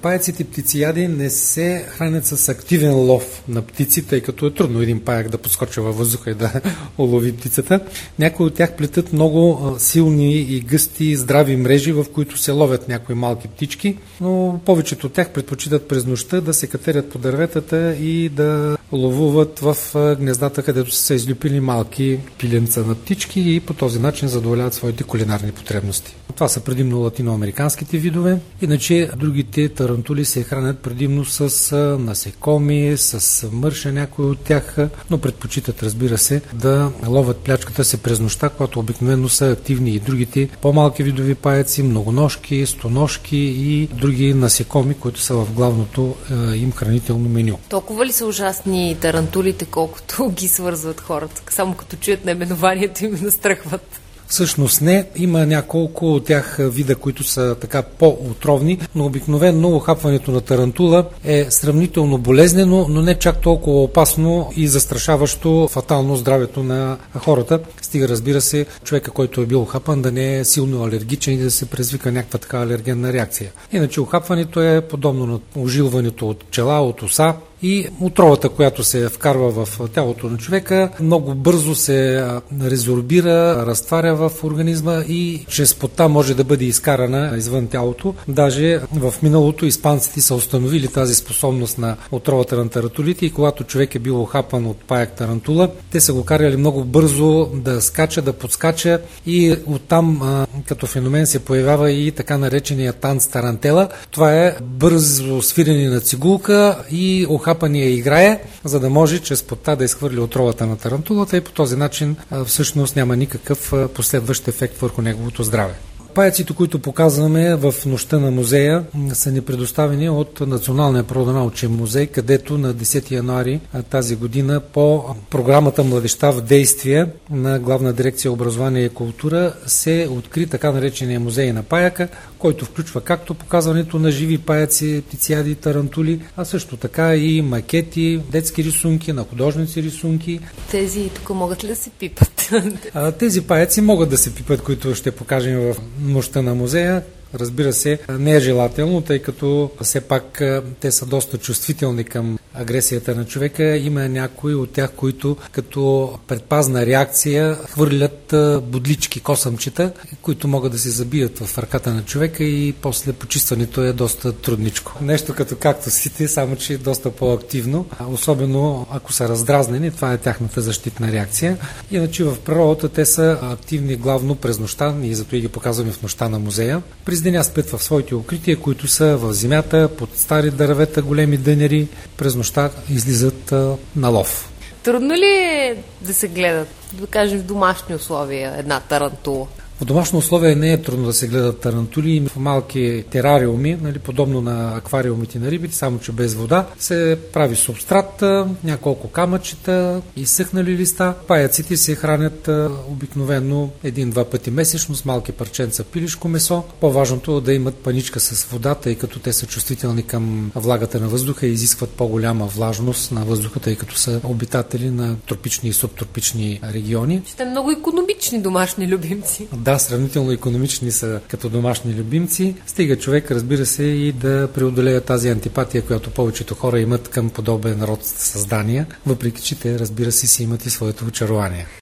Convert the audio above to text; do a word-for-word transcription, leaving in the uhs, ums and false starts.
Паяците птицияди не се хранят с активен лов на птици, тъй като е трудно един паяк да подскочи във въздуха и да улови птицата. Някои от тях плетат много силни и гъсти здрави мрежи, в които се ловят някои малки птички, но повечето от тях предпочитат през нощта да се катерят по дърветата и да ловуват в гнездата, където са се излюпили малки пиленца на птички и по този начин задоволяват своите кулинарни потребности. Това са предимно латиноамериканските видове, иначе другите тарантули се хранят предимно с насекоми, с мърша някои от тях, но предпочитат, разбира се, да ловят плячката си през нощта, когато обикновено са активни и другите по-малки видови паяци, многоножки, стоножки и други насекоми, които са в главното е, им хранително меню. Толкова ли са ужасни тарантулите, колкото ги свързват хората? Само като чуят наименованието им настръхват. Всъщност не, има няколко от тях вида, които са така по-отровни, но обикновено ухапването на тарантула е сравнително болезнено, но не чак толкова опасно и застрашаващо фатално здравето на хората. Стига, разбира се, човека, който е бил ухапан, да не е силно алергичен и да се предизвика някаква така алергенна реакция. Иначе ухапването е подобно на ожилването от пчела, от оса. И отровата, която се вкарва в тялото на човека, много бързо се резорбира, разтваря в организма и чрез пота може да бъде изкарана извън тялото. Даже в миналото испанците са установили тази способност на отровата на тарантулите и когато човек е бил охапан от паяк тарантула, те са го карали много бързо да скача, да подскача и оттам като феномен се появява и така наречения танц тарантела. Това е бързо свирене на цигулка и охапване Хапания играе, за да може чрез пота да изхвърли отровата на тарантулата и по този начин всъщност няма никакъв последващ ефект върху неговото здраве. Паяците, които показваме в нощта на музея, са ни предоставени от Националния природонаучен музей, където на десети януари тази година по програмата Младежта в действие на Главна дирекция образование и култура се откри така наречения музей на паяка, който включва както показването на живи паяци, птицияди, тарантули, а също така и макети, детски рисунки, на художници рисунки. Тези тук могат ли да се пипат? Тези паяци могат да се пипат, които ще покажем в нощта на музея. Разбира се, не е желателно, тъй като все пак те са доста чувствителни към агресията на човека. Има някои от тях, които като предпазна реакция хвърлят бодлички, косъмчета, които могат да се забият в ръката на човека и после почистването е доста трудничко. Нещо като кактусите, само че доста по-активно, особено ако са раздразнени, това е тяхната защитна реакция. Иначе в природата те са активни главно през нощта, ние зато и ги показваме в нощта на музея. През деня спят в своите укрития, които са в земята, под стари дървета, големи дънери, през нощта излизат а, на лов. Трудно ли е да се гледат, да кажем в домашни условия, една тарантула? В домашно условие не е трудно да се гледат тарантули. В малки терариуми, нали, подобно на аквариумите на рибите, само че без вода, се прави субстрат, няколко камъчета, изсъхнали листа. Паяците се хранят обикновено един-два пъти месечно с малки парченца пилешко месо. По-важното е да имат паничка с вода, тъй като те са чувствителни към влагата на въздуха и изискват по-голяма влажност на въздуха, тъй като са обитатели на тропични и субтропични региони. Ще много икономични домашни любимци. Да, сравнително икономични са като домашни любимци. Стига човек, разбира се, и да преодолее тази антипатия, която повечето хора имат към подобен род създания, въпреки че те, разбира се, си имат и своето очарование.